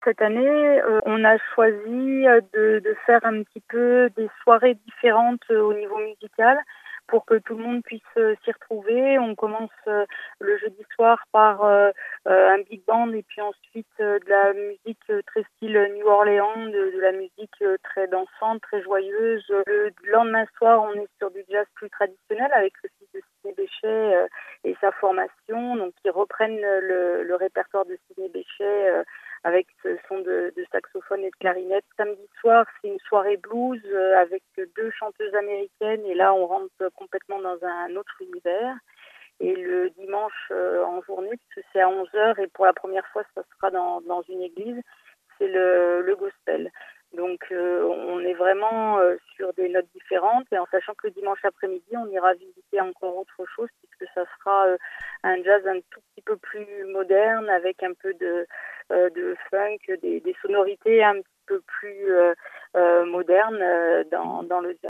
Cette année, on a choisi, de faire un petit peu des soirées différentes, au niveau musical pour que tout le monde puisse, s'y retrouver. On commence, le jeudi soir par, un big band et puis ensuite, de la musique, très style New Orleans, de la musique, très dansante, très joyeuse. Le lendemain soir, on est sur du jazz plus traditionnel avec le fils de Sidney Bechet, et sa formation, donc ils reprennent le répertoire de Sidney Bechet, avec ce son de saxophone et de clarinette. Samedi soir, c'est une soirée blues avec 2 chanteuses américaines et là, on rentre complètement dans un autre univers. Et le dimanche en journée, puisque c'est à 11 heures et pour la première fois, ça sera dans une église, c'est le gospel. Donc on est vraiment sur des notes différentes et en sachant que le dimanche après-midi, on ira visiter encore autre chose puisque ça sera un jazz un tout petit peu plus moderne avec un peu de funk, des sonorités un petit peu plus modernes dans le jazz.